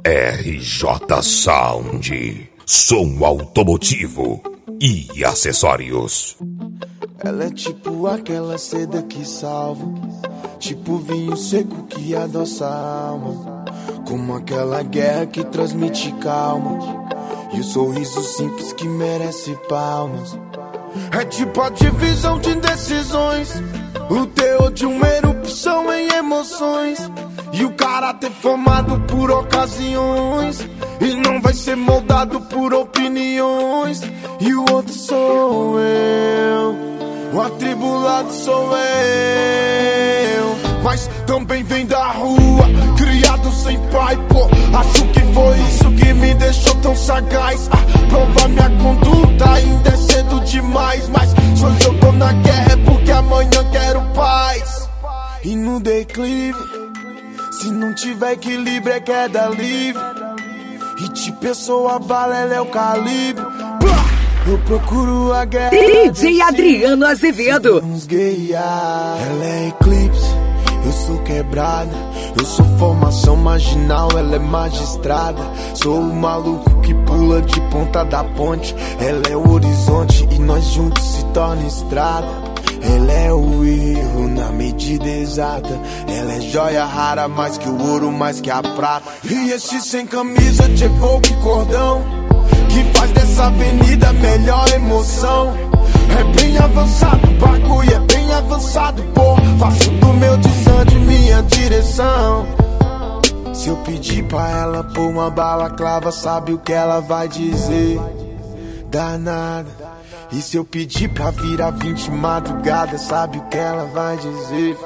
RJ Sound, som automotivo e acessórios. Ela é tipo aquela seda que salva, tipo vinho seco que adoça a alma, como aquela guerra que transmite calma, e o sorriso simples que merece palmas. É tipo a divisão de decisões, o teor de uma erupção em emoções, e o caráter formado por ocasiões, e não vai ser moldado por opiniões. E o outro sou eu, o atribulado sou eu, mas também vem da rua, criado sem pai, pô. Acho que foi isso que me deixou tão sagaz. Provar minha conduta ainda é cedo demais, mas se hoje eu tô na guerra é porque amanhã quero paz. E no declive, se não tiver equilíbrio é queda livre, e de pessoa bala ela é o calibre. Eu procuro a guerra. DJ Adriano Azevedo. Ela é eclipse, eu sou quebrada. Eu sou formação marginal, ela é magistrada. Sou o maluco que pula de ponta da ponte. Ela é o horizonte e nós juntos se torna estrada. Ela é o erro na medida exata. Ela é joia rara, mais que o ouro, mais que a prata. E esse sem camisa de evoque cordão, que faz dessa avenida a melhor emoção. É bem avançado o bagulho, é bem avançado, pô. Faço do meu desande minha direção. Se eu pedir pra ela pôr uma balaclava, sabe o que ela vai dizer? Danada. E se eu pedir pra virar 20 madrugada, sabe o que ela vai dizer?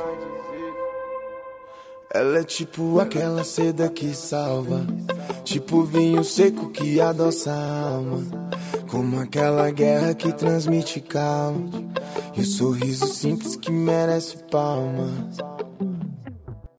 Ela é tipo aquela seda que salva, tipo vinho seco que adoça a alma, como aquela guerra que transmite calma, e o sorriso simples que merece palmas.